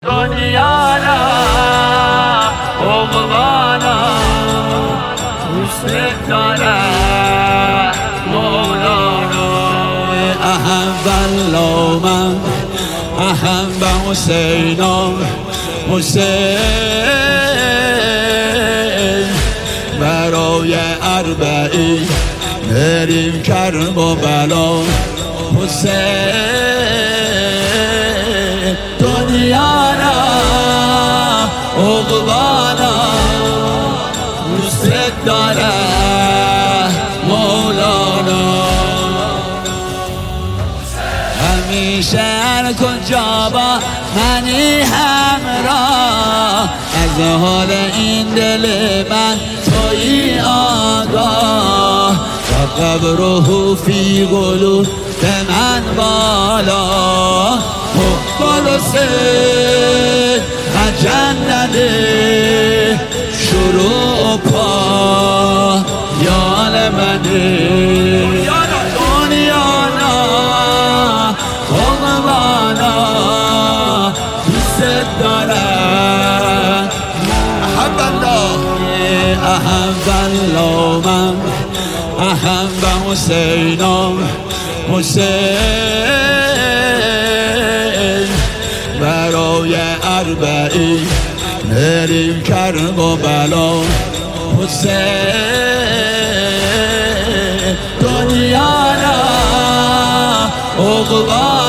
دنیا را عقبانا دوست داره مولانا. احب الله من احب حسینا حسین برای اربعین بریم کرب و بلا حسین دنیا را عقبانا دوست داره مولانا. همیشه هر کجا با منی همراه از حال این دل من تویی آگاه و قبره فی قلوب به من بالا حب حسین و جنت شروع پایان منه دنیانا قربانا دوست دارم. احب الله احب الله من احب حسینا حسین برای اربعین بریم کرب و بلا حسین دنیا را عقبانا